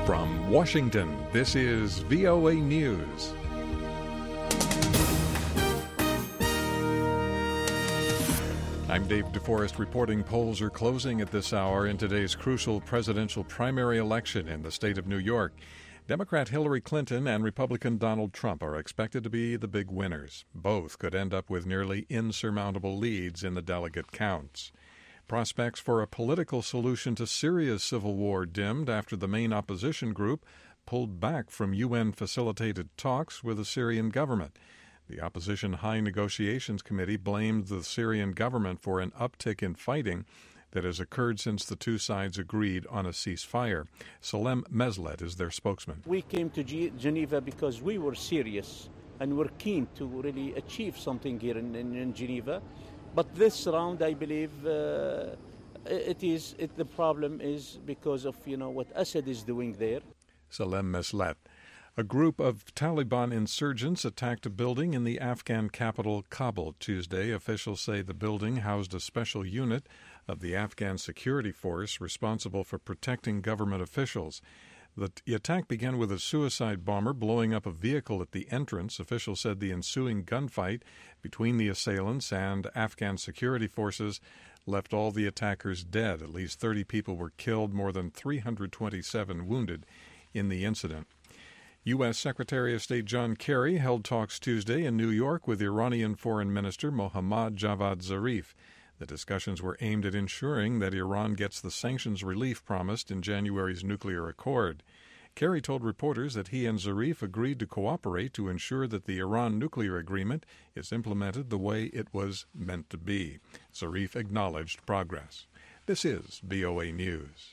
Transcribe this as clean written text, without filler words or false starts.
From Washington, this is VOA News. I'm Dave DeForest reporting polls are closing at this hour in today's crucial presidential primary election in the state of New York. Democrat Hillary Clinton and Republican Donald Trump are expected to be the big winners. Both could end up with nearly insurmountable leads in the delegate counts. Prospects for a political solution to Syria's civil war dimmed after the main opposition group pulled back from UN-facilitated talks with the Syrian government. The opposition High Negotiations Committee blamed the Syrian government for an uptick in fighting that has occurred since the two sides agreed on a ceasefire. Salem Meslet is their spokesman. We came to Geneva because we were serious and were keen to really achieve something here in Geneva. But this round, I believe, the problem is because of what Assad is doing there. Salem Meslet. A group of Taliban insurgents attacked a building in the Afghan capital Kabul Tuesday. Officials say the building housed a special unit of the Afghan security force responsible for protecting government officials. The attack began with a suicide bomber blowing up a vehicle at the entrance. Officials said the ensuing gunfight between the assailants and Afghan security forces left all the attackers dead. At least 30 people were killed, more than 327 wounded in the incident. U.S. Secretary of State John Kerry held talks Tuesday in New York with Iranian Foreign Minister Mohammad Javad Zarif. The discussions were aimed at ensuring that Iran gets the sanctions relief promised in January's nuclear accord. Kerry told reporters that he and Zarif agreed to cooperate to ensure that the Iran nuclear agreement is implemented the way it was meant to be. Zarif acknowledged progress. This is VOA News.